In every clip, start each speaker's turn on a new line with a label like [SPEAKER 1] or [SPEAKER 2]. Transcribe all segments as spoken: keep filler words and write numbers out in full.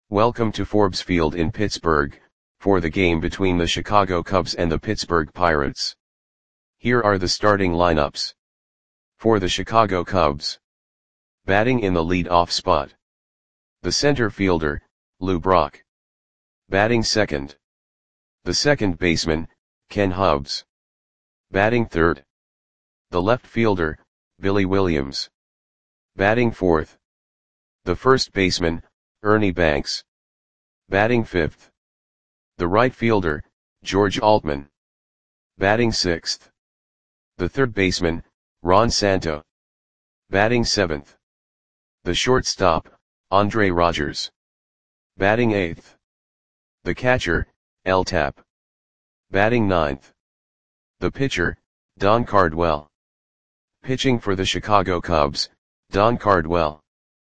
[SPEAKER 1] Welcome to Forbes Field in Pittsburgh, for the game between the Chicago Cubs and the Pittsburgh Pirates. Here are the starting lineups. For the Chicago Cubs. Batting in the lead-off spot. The center fielder, Lou Brock. Batting second. The second baseman, Ken Hubbs. Batting third. The left fielder, Billy Williams. Batting fourth. The first baseman, Ernie Banks. Batting fifth. The right fielder, George Altman. Batting sixth. The third baseman, Ron Santo. Batting seventh. The shortstop, Andre Rogers. Batting eighth. The catcher, L. Tap. Batting ninth. The pitcher, Don Cardwell. Pitching for the Chicago Cubs, Don Cardwell.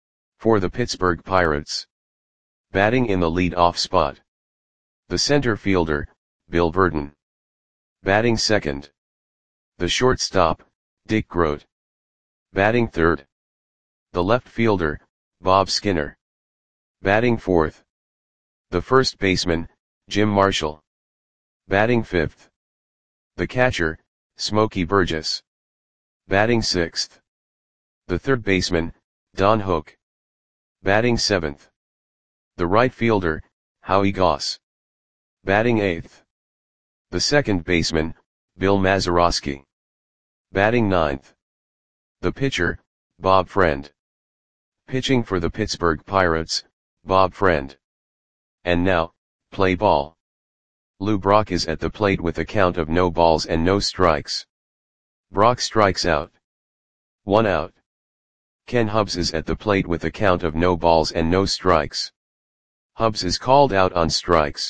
[SPEAKER 1] For the Pittsburgh Pirates. Batting in the lead-off spot. The center fielder, Bill Virdon. Batting second. The shortstop, Dick Groat. Batting third. The left fielder, Bob Skinner. Batting fourth. The first baseman, Jim Marshall. Batting fifth. The catcher, Smokey Burgess. Batting sixth. The third baseman, Don Hook. Batting seventh. The right fielder, Howie Goss. Batting eighth. The second baseman, Bill Mazeroski. Batting ninth. The pitcher, Bob Friend. Pitching for the Pittsburgh Pirates, Bob Friend. And now, play ball. Lou Brock is at the plate with a count of no balls and no strikes. Brock strikes out. One out. Ken Hubbs is at the plate with a count of no balls and no strikes. Hubbs is called out on strikes.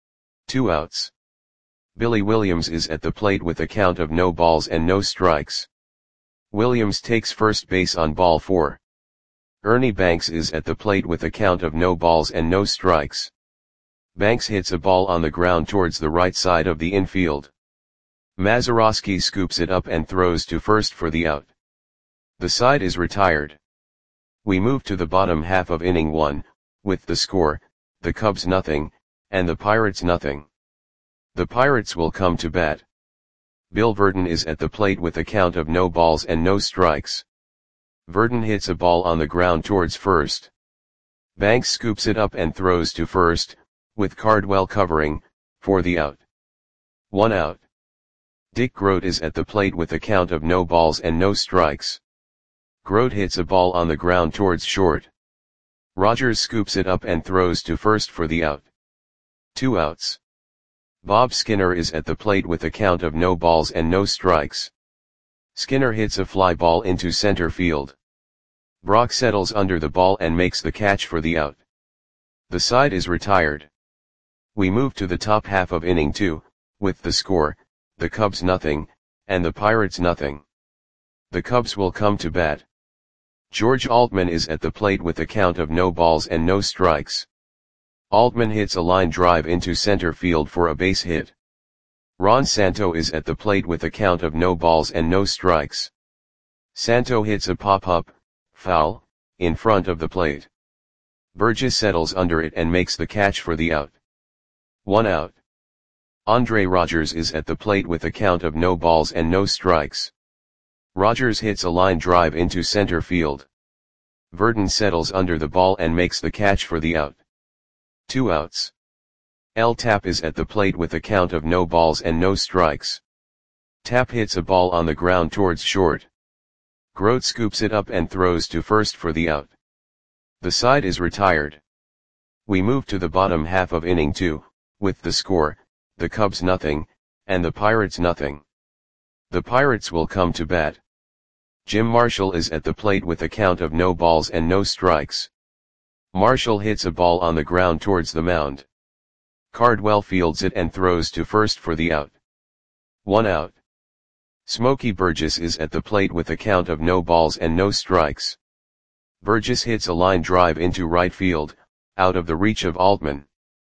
[SPEAKER 1] Two outs. Billy Williams is at the plate with a count of no balls and no strikes. Williams takes first base on ball four. Ernie Banks is at the plate with a count of no balls and no strikes. Banks hits a ball on the ground towards the right side of the infield. Mazeroski scoops it up and throws to first for the out. The side is retired. We move to the bottom half of inning one, with the score, the Cubs nothing, and the Pirates nothing. The Pirates will come to bat. Bill Virdon is at the plate with a count of no balls and no strikes. Virdon hits a ball on the ground towards first. Banks scoops it up and throws to first, with Cardwell covering, for the out. One out. Dick Groat is at the plate with a count of no balls and no strikes. Groat hits a ball on the ground towards short. Rogers scoops it up and throws to first for the out. Two outs. Bob Skinner is at the plate with a count of no balls and no strikes. Skinner hits a fly ball into center field. Brock settles under the ball and makes the catch for the out. The side is retired. We move to the top half of inning two, with the score, the Cubs nothing, and the Pirates nothing. The Cubs will come to bat. George Altman is at the plate with a count of no balls and no strikes. Altman hits a line drive into center field for a base hit. Ron Santo is at the plate with a count of no balls and no strikes. Santo hits a pop-up, foul, in front of the plate. Burgess settles under it and makes the catch for the out. One out. Andre Rogers is at the plate with a count of no balls and no strikes. Rogers hits a line drive into center field. Virdon settles under the ball and makes the catch for the out. Two outs. L. Tap is at the plate with a count of no balls and no strikes. Tap hits a ball on the ground towards short. Groat scoops it up and throws to first for the out. The side is retired. We move to the bottom half of inning two, with the score, the Cubs nothing, and the Pirates nothing. The Pirates will come to bat. Jim Marshall is at the plate with a count of no balls and no strikes. Marshall hits a ball on the ground towards the mound. Cardwell fields it and throws to first for the out. One out. Smokey Burgess is at the plate with a count of no balls and no strikes. Burgess hits a line drive into right field, out of the reach of Altman.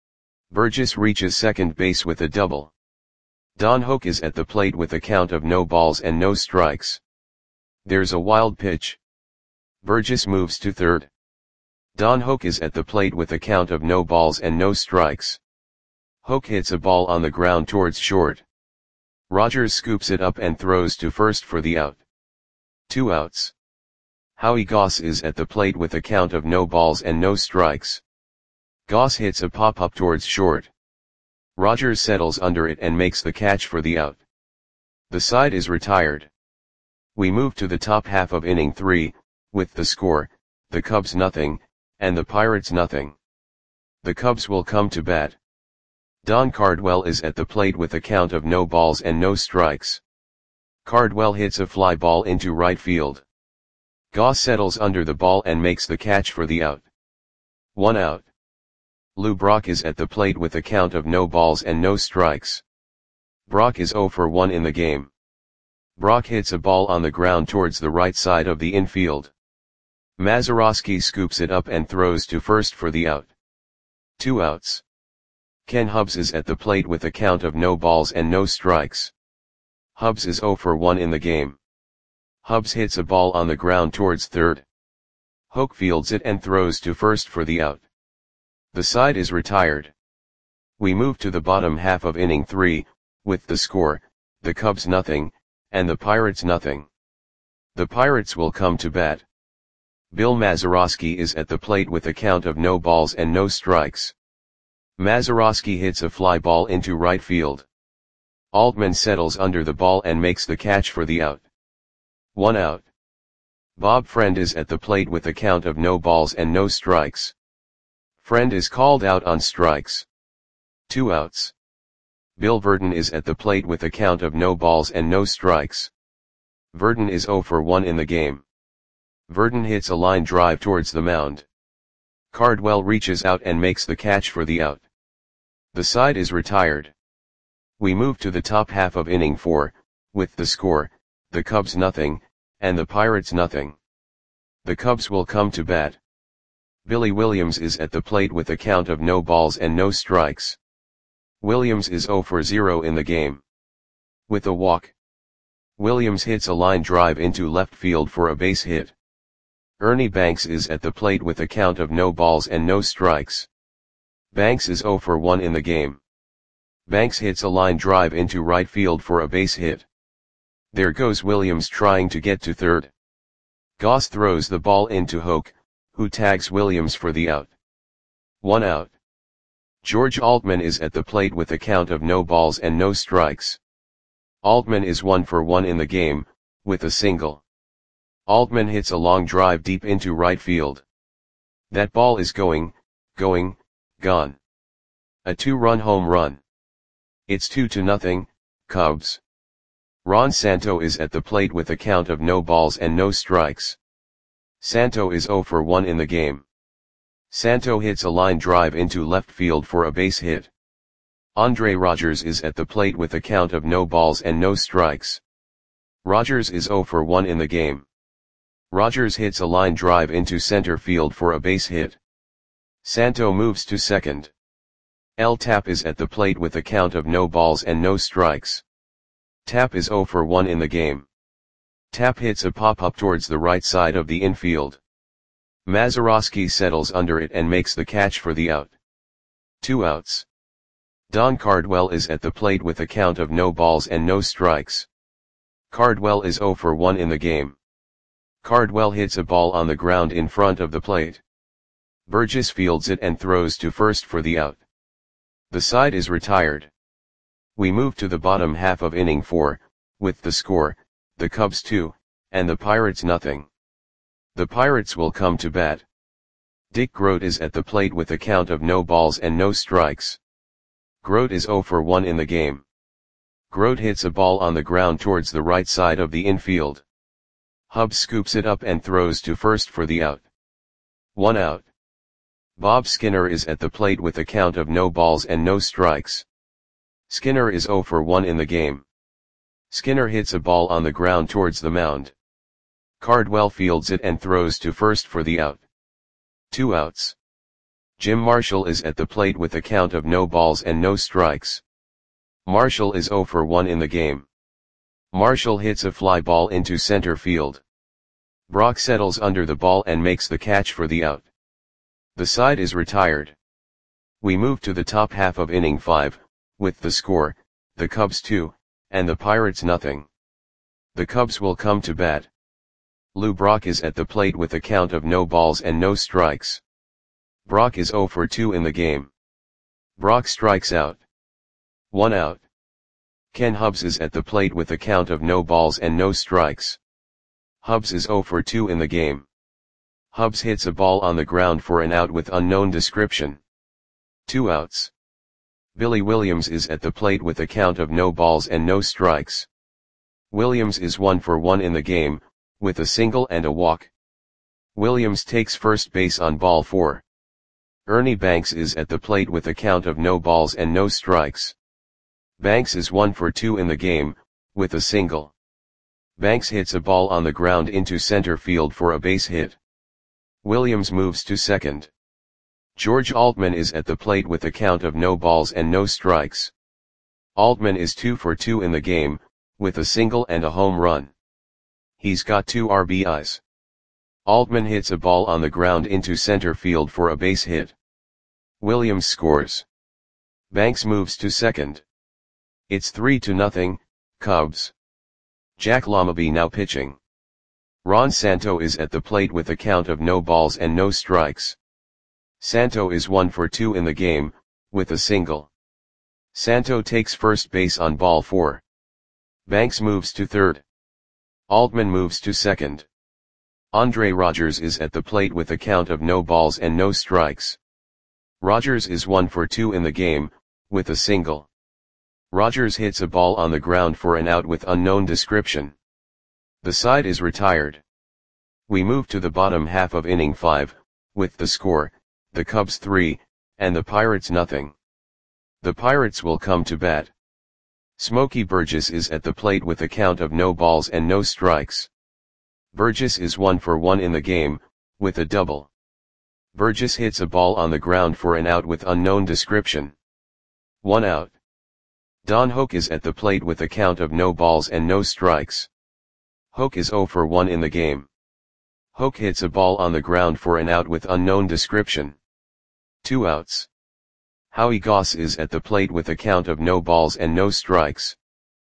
[SPEAKER 1] Burgess reaches second base with a double. Don Hook is at the plate with a count of no balls and no strikes. There's a wild pitch. Burgess moves to third. Don Hoak is at the plate with a count of no balls and no strikes. Hoak hits a ball on the ground towards short. Rogers scoops it up and throws to first for the out. Two outs. Howie Goss is at the plate with a count of no balls and no strikes. Goss hits a pop-up towards short. Rogers settles under it and makes the catch for the out. The side is retired. We move to the top half of inning three, with the score, the Cubs nothing, and the Pirates nothing. The Cubs will come to bat. Don Cardwell is at the plate with a count of no balls and no strikes. Cardwell hits a fly ball into right field. Goss settles under the ball and makes the catch for the out. One out. Lou Brock is at the plate with a count of no balls and no strikes. Brock is oh for one in the game. Brock hits a ball on the ground towards the right side of the infield. Mazeroski scoops it up and throws to first for the out. Two outs. Ken Hubbs is at the plate with a count of no balls and no strikes. Hubbs is oh for one in the game. Hubbs hits a ball on the ground towards third. Hoak fields it and throws to first for the out. The side is retired. We move to the bottom half of inning three, with the score, the Cubs nothing, and the Pirates nothing. The Pirates will come to bat. Bill Mazeroski is at the plate with a count of no balls and no strikes. Mazeroski hits a fly ball into right field. Altman settles under the ball and makes the catch for the out. One out. Bob Friend is at the plate with a count of no balls and no strikes. Friend is called out on strikes. Two outs. Bill Verdon is at the plate with a count of no balls and no strikes. Verdon is oh for one in the game. Verdon hits a line drive towards the mound. Cardwell reaches out and makes the catch for the out. The side is retired. We move to the top half of inning four, with the score, the Cubs nothing, and the Pirates nothing. The Cubs will come to bat. Billy Williams is at the plate with a count of no balls and no strikes. Williams is oh for zero in the game. With a walk. Williams hits a line drive into left field for a base hit. Ernie Banks is at the plate with a count of no balls and no strikes. Banks is oh for one in the game. Banks hits a line drive into right field for a base hit. There goes Williams trying to get to third. Goss throws the ball into Hoak, who tags Williams for the out. One out. George Altman is at the plate with a count of no balls and no strikes. Altman is one for one in the game, with a single. Altman hits a long drive deep into right field. That ball is going, going, gone. A two-run home run. It's two to nothing, Cubs. Ron Santo is at the plate with a count of no balls and no strikes. Santo is oh for one in the game. Santo hits a line drive into left field for a base hit. Andre Rogers is at the plate with a count of no balls and no strikes. Rogers is oh for one in the game. Rogers hits a line drive into center field for a base hit. Santo moves to second. El Tap is at the plate with a count of no balls and no strikes. Tap is oh for one in the game. Tap hits a pop-up towards the right side of the infield. Mazeroski settles under it and makes the catch for the out. Two outs. Don Cardwell is at the plate with a count of no balls and no strikes. Cardwell is oh for one in the game. Cardwell hits a ball on the ground in front of the plate. Burgess fields it and throws to first for the out. The side is retired. We move to the bottom half of inning four, with the score, the Cubs two, and the Pirates nothing. The Pirates will come to bat. Dick Grote is at the plate with a count of no balls and no strikes. Grote is oh for one in the game. Grote hits a ball on the ground towards the right side of the infield. Hubbs scoops it up and throws to first for the out. One out. Bob Skinner is at the plate with a count of no balls and no strikes. Skinner is oh for one in the game. Skinner hits a ball on the ground towards the mound. Cardwell fields it and throws to first for the out. Two outs. Jim Marshall is at the plate with a count of no balls and no strikes. Marshall is oh for one in the game. Marshall hits a fly ball into center field. Brock settles under the ball and makes the catch for the out. The side is retired. We move to the top half of inning five, with the score, the Cubs two, and the Pirates nothing. The Cubs will come to bat. Lou Brock is at the plate with a count of no balls and no strikes. Brock is oh for two in the game. Brock strikes out. One out. Ken Hubbs is at the plate with a count of no balls and no strikes. Hubbs is oh for two in the game. Hubbs hits a ball on the ground for an out with unknown description. Two outs. Billy Williams is at the plate with a count of no balls and no strikes. Williams is one for one in the game, with a single and a walk. Williams takes first base on ball four. Ernie Banks is at the plate with a count of no balls and no strikes. Banks is one for two in the game, with a single. Banks hits a ball on the ground into center field for a base hit. Williams moves to second. George Altman is at the plate with a count of no balls and no strikes. Altman is two for two in the game, with a single and a home run. He's got two R B Is. Altman hits a ball on the ground into center field for a base hit. Williams scores. Banks moves to second. It's three to nothing, Cubs. Jack LaMabe now pitching. Ron Santo is at the plate with a count of no balls and no strikes. Santo is one for two in the game, with a single. Santo takes first base on ball four. Banks moves to third. Altman moves to second. Andre Rogers is at the plate with a count of no balls and no strikes. Rogers is one for two in the game, with a single. Rogers hits a ball on the ground for an out with unknown description. The side is retired. We move to the bottom half of inning five, with the score, the Cubs three, and the Pirates nothing. The Pirates will come to bat. Smokey Burgess is at the plate with a count of no balls and no strikes. Burgess is one for one in the game, with a double. Burgess hits a ball on the ground for an out with unknown description. One out. Don Hoak is at the plate with a count of no balls and no strikes. Hoak is oh for one in the game. Hoak hits a ball on the ground for an out with unknown description. Two outs. Howie Goss is at the plate with a count of no balls and no strikes.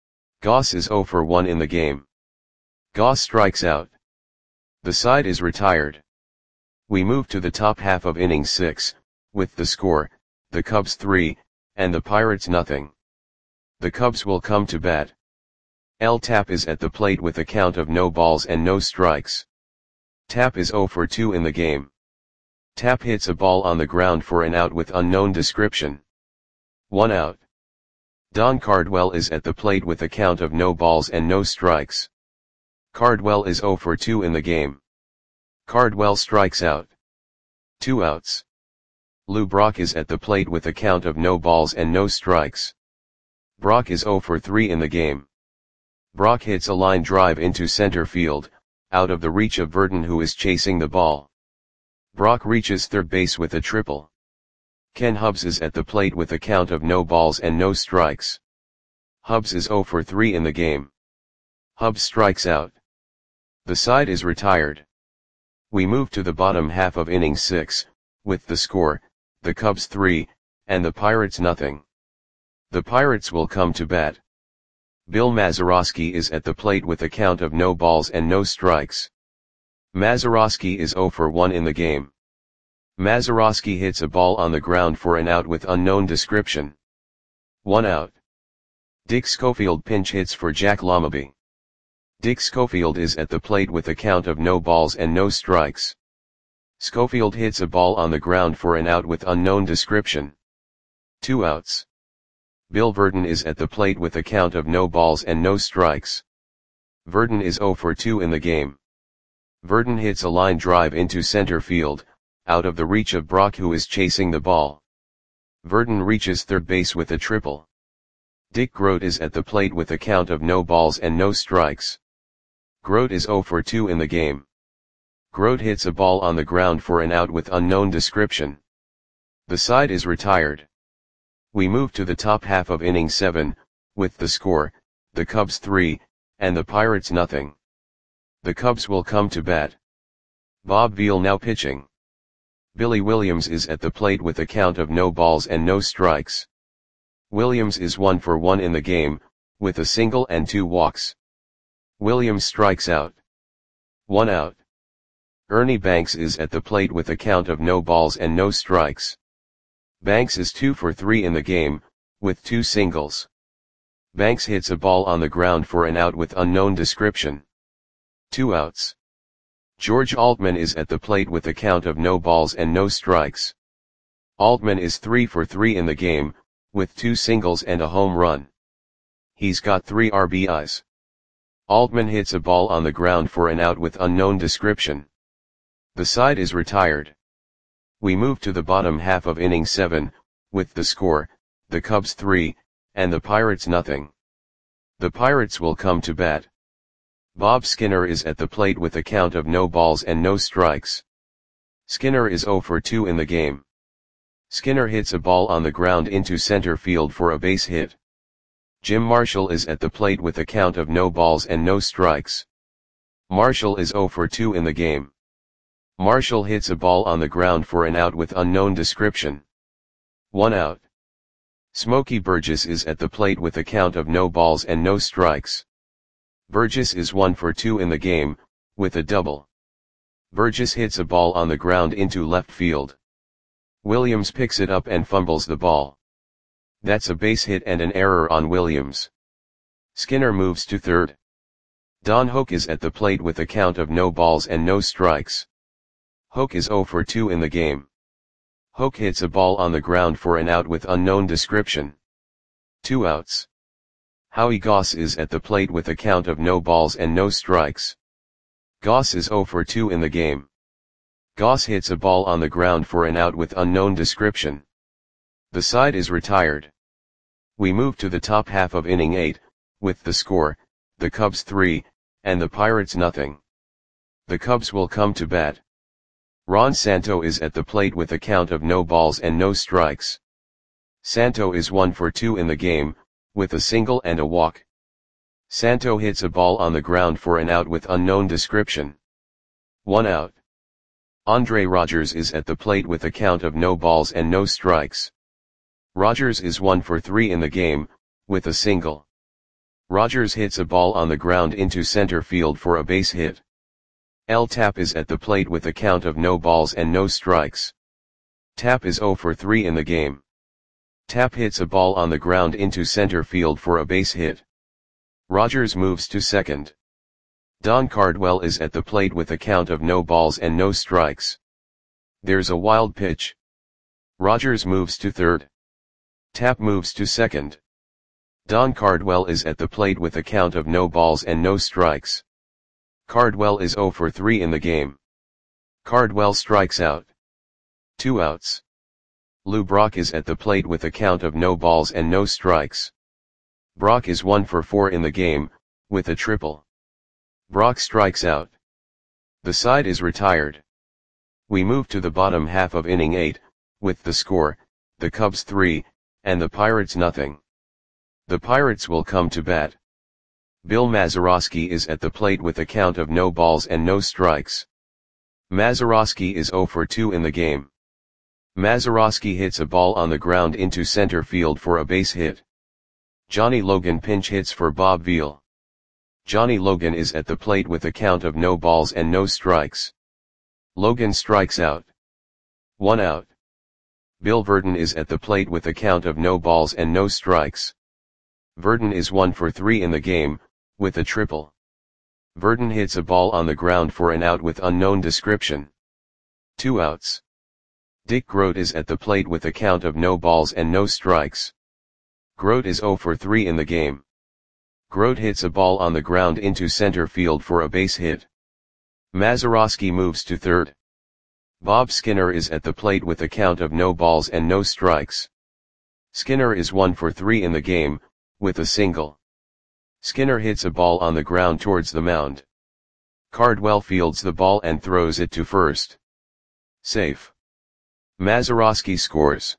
[SPEAKER 1] Goss is oh for one in the game. Goss strikes out. The side is retired. We move to the top half of inning six, with the score, the Cubs three, and the Pirates nothing. The Cubs will come to bat. L. Tapp is at the plate with a count of no balls and no strikes. Tapp is oh for two in the game. Tapp hits a ball on the ground for an out with unknown description. One out. Don Cardwell is at the plate with a count of no balls and no strikes. Cardwell is oh for two in the game. Cardwell strikes out. Two outs. Lou Brock is at the plate with a count of no balls and no strikes. Brock is oh for three in the game. Brock hits a line drive into center field, out of the reach of Verdon, who is chasing the ball. Brock reaches third base with a triple. Ken Hubbs is at the plate with a count of no balls and no strikes. Hubbs is oh for three in the game. Hubbs strikes out. The side is retired. We move to the bottom half of inning six, with the score, the Cubs three, and the Pirates nothing. The Pirates will come to bat. Bill Mazeroski is at the plate with a count of no balls and no strikes. Mazeroski is oh for one in the game. Mazeroski hits a ball on the ground for an out with unknown description. One out. Dick Schofield pinch hits for Jack LaMabe. Dick Schofield is at the plate with a count of no balls and no strikes. Schofield hits a ball on the ground for an out with unknown description. Two outs. Bill Verdon is at the plate with a count of no balls and no strikes. Verdon is oh for two in the game. Verdon hits a line drive into center field, out of the reach of Brock, who is chasing the ball. Verdon reaches third base with a triple. Dick Grote is at the plate with a count of no balls and no strikes. Grote is oh for two in the game. Grote hits a ball on the ground for an out with unknown description. The side is retired. We move to the top half of inning seven, with the score, the Cubs three, and the Pirates nothing. The Cubs will come to bat. Bob Veal now pitching. Billy Williams is at the plate with a count of no balls and no strikes. Williams is one for one in the game, with a single and two walks. Williams strikes out. One out. Ernie Banks is at the plate with a count of no balls and no strikes. Banks is two for three in the game, with two singles. Banks hits a ball on the ground for an out with unknown description. Two outs. George Altman is at the plate with a count of no balls and no strikes. Altman is three for three in the game, with two singles and a home run. He's got three R B Is. Altman hits a ball on the ground for an out with unknown description. The side is retired. We move to the bottom half of inning seven, with the score, the Cubs three, and the Pirates nothing. The Pirates will come to bat. Bob Skinner is at the plate with a count of no balls and no strikes. Skinner is zero for two in the game. Skinner hits a ball on the ground into center field for a base hit. Jim Marshall is at the plate with a count of no balls and no strikes. Marshall is zero for two in the game. Marshall hits a ball on the ground for an out with unknown description. One out. Smokey Burgess is at the plate with a count of no balls and no strikes. Burgess is one for two in the game, with a double. Burgess hits a ball on the ground into left field. Williams picks it up and fumbles the ball. That's a base hit and an error on Williams. Skinner moves to third. Don Hoak is at the plate with a count of no balls and no strikes. Hoak is zero for two in the game. Hoak hits a ball on the ground for an out with unknown description. Two outs. Howie Goss is at the plate with a count of no balls and no strikes. Goss is zero for two in the game. Goss hits a ball on the ground for an out with unknown description. The side is retired. We move to the top half of inning eight, with the score, the Cubs three, and the Pirates nothing. The Cubs will come to bat. Ron Santo is at the plate with a count of no balls and no strikes. Santo is one for two in the game, with a single and a walk. Santo hits a ball on the ground for an out with unknown description. One out. Andre Rogers is at the plate with a count of no balls and no strikes. Rogers is one for three in the game, with a single. Rogers hits a ball on the ground into center field for a base hit. L. Tapp is at the plate with a count of no balls and no strikes. Tapp is zero for three in the game. Tapp hits a ball on the ground into center field for a base hit. Rogers moves to second. Don Cardwell is at the plate with a count of no balls and no strikes. There's a wild pitch. Rogers moves to third. Tapp moves to second. Don Cardwell is at the plate with a count of no balls and no strikes. Cardwell is zero for three in the game. Cardwell strikes out. Two outs. Lou Brock is at the plate with a count of no balls and no strikes. Brock is one for four in the game, with a triple. Brock strikes out. The side is retired. We move to the bottom half of inning eight, with the score, the Cubs three, and the Pirates nothing. The Pirates will come to bat. Bill Mazeroski is at the plate with a count of no balls and no strikes. Mazeroski is zero for two in the game. Mazeroski hits a ball on the ground into center field for a base hit. Johnny Logan pinch hits for Bob Veal. Johnny Logan is at the plate with a count of no balls and no strikes. Logan strikes out. One out. Bill Verdon is at the plate with a count of no balls and no strikes. Verdon is one for three in the game, with a triple. Verdon hits a ball on the ground for an out with unknown description. Two outs. Dick Groat is at the plate with a count of no balls and no strikes. Groat is zero for three in the game. Groat hits a ball on the ground into center field for a base hit. Mazeroski moves to third. Bob Skinner is at the plate with a count of no balls and no strikes. Skinner is one for three in the game, with a single. Skinner hits a ball on the ground towards the mound. Cardwell fields the ball and throws it to first. Safe. Mazeroski scores.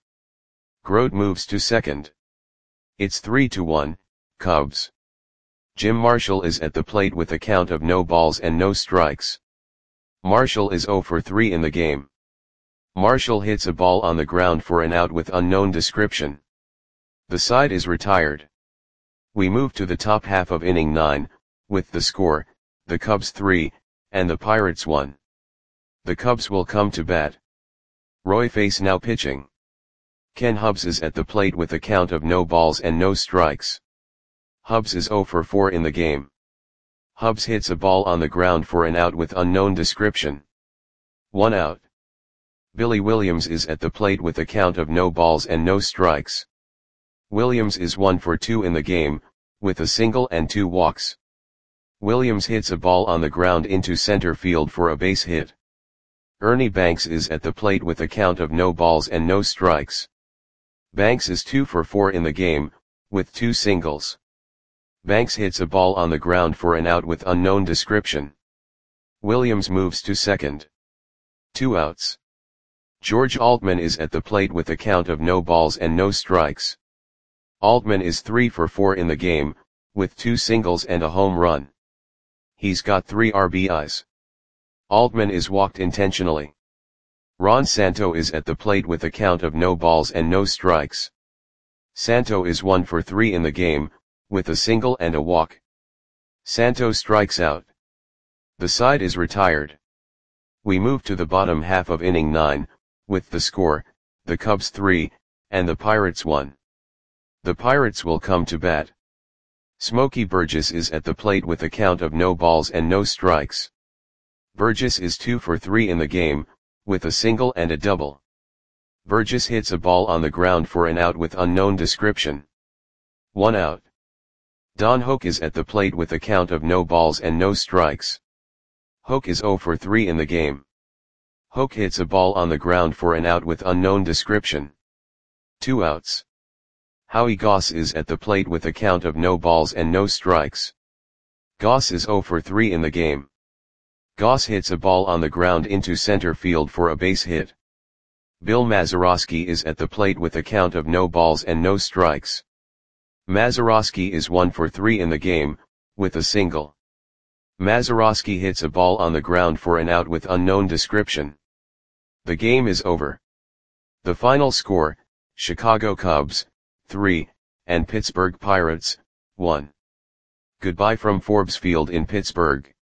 [SPEAKER 1] Groat moves to second. It's three to one, Cubs. Jim Marshall is at the plate with a count of no balls and no strikes. Marshall is zero for three in the game. Marshall hits a ball on the ground for an out with unknown description. The side is retired. We move to the top half of inning nine, with the score, the Cubs three, and the Pirates one. The Cubs will come to bat. Roy Face now pitching. Ken Hubbs is at the plate with a count of no balls and no strikes. Hubbs is oh for four in the game. Hubbs hits a ball on the ground for an out with unknown description. One out. Billy Williams is at the plate with a count of no balls and no strikes. Williams is one for two in the game, with a single and two walks. Williams hits a ball on the ground into center field for a base hit. Ernie Banks is at the plate with a count of no balls and no strikes. Banks is two for four in the game, with two singles. Banks hits a ball on the ground for an out with unknown description. Williams moves to second. Two outs. George Altman is at the plate with a count of no balls and no strikes. Altman is three for four in the game, with two singles and a home run. He's got three R B Is. Altman is walked intentionally. Ron Santo is at the plate with a count of no balls and no strikes. Santo is one for three in the game, with a single and a walk. Santo strikes out. The side is retired. We move to the bottom half of inning nine, with the score, the Cubs three, and the Pirates one. The Pirates will come to bat. Smokey Burgess is at the plate with a count of no balls and no strikes. Burgess is two for three in the game, with a single and a double. Burgess hits a ball on the ground for an out with unknown description. One out. Don Hoke is at the plate with a count of no balls and no strikes. Hoke is oh for three in the game. Hoke hits a ball on the ground for an out with unknown description. Two outs. Howie Goss is at the plate with a count of no balls and no strikes. Goss is oh for three in the game. Goss hits a ball on the ground into center field for a base hit. Bill Mazeroski is at the plate with a count of no balls and no strikes. Mazeroski is one for three in the game, with a single. Mazeroski hits a ball on the ground for an out with unknown description. The game is over. The final score, Chicago Cubs, three, and Pittsburgh Pirates, one. Goodbye from Forbes Field in Pittsburgh.